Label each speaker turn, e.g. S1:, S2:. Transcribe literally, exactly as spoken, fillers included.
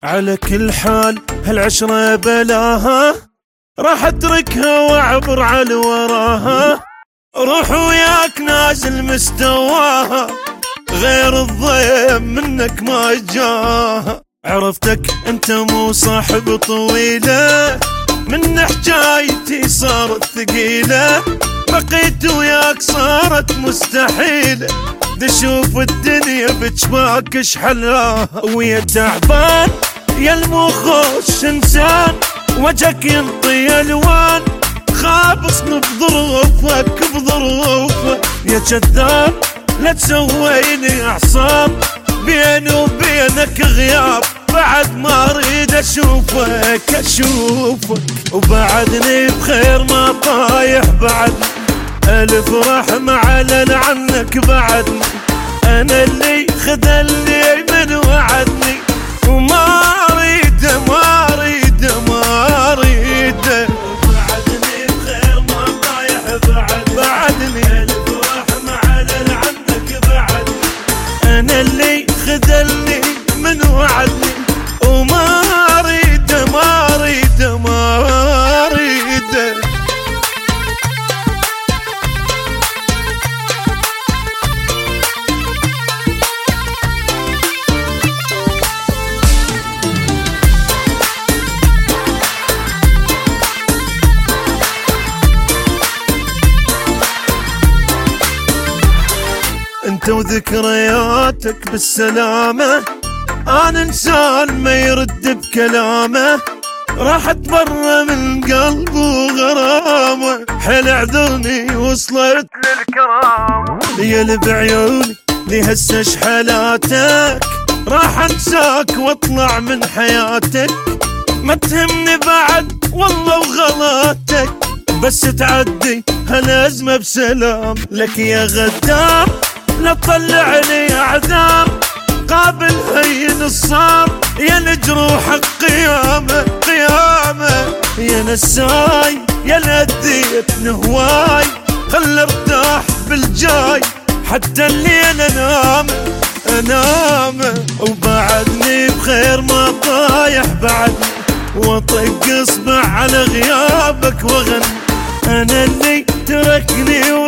S1: على كل حال هالعشرة بلاها، راح اتركها واعبر على وراها. روح وياك نازل مستواها، غير الضيم منك ما جاها. عرفتك انت مو صاحب طويلة، من حجايتي صارت ثقيلة، بقيت وياك صارت مستحيلة. دشوف الدنيا بجباك شحلاها، ويا تعبان يا المخوش انسان، وجهك ينطي الوان، خابص بظروفك بظروفه. يا كذاب لا تسويني اعصاب، بيني وبينك غياب، بعد ما اريد اشوفك اشوفك. وبعدني بخير ما طايح بعدني، الف رحمة على عنك بعدني. انا اللي خذلني من وعدني، وما اريد ما اريد ما اريد. بعدني بخير ما طايح بعد بعدني، الف رحمة على عنك بعدني. انا اللي خذلني من وعدني، وما اريد ما اريد ما اريد. انت وذكرياتك بالسلامة، انا انسان ما يرد بكلامه، راحت برا من قلب وغرامه. حيل اعذرني وصلت للكرامة، ليل بعيوني لي هسه شحلاتك، راح انساك واطلع من حياتك. ما تهمني بعد والله وغلاتك، بس تعدي هالازمة بسلام. لك يا غدار لا تطلع لي اعذار، قابل هين الصار، يا لجروحك قيامة قيامة. يا نساي يا لذيت نهواي، خل ارتاح بالجاي، حتى الليل انام انام. وبعدني بخير ما طايح بعدني، واطق اصبع على غيابك واغني. انا اللي تركني